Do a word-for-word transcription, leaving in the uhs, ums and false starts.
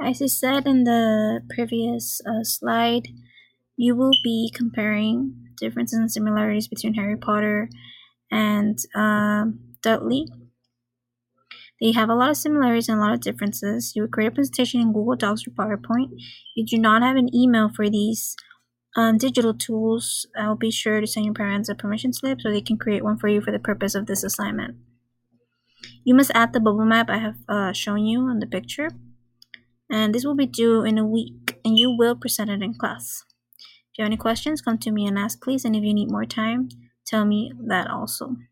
As I said in the previous uh, slide, you will be comparing differences and similarities between Harry Potter and um, Dudley. They have a lot of similarities and a lot of differences. You would create a presentation in Google Docs or PowerPoint. You do not have an email for these um, digital tools. I'll be sure to send your parents a permission slip so they can create one for you for the purpose of this assignment. You must add the bubble map I have uh, shown you in the picture. And this will be due in a week, and you will present it in class. If you have any questions, come to me and ask, please. And if you need more time, tell me that also.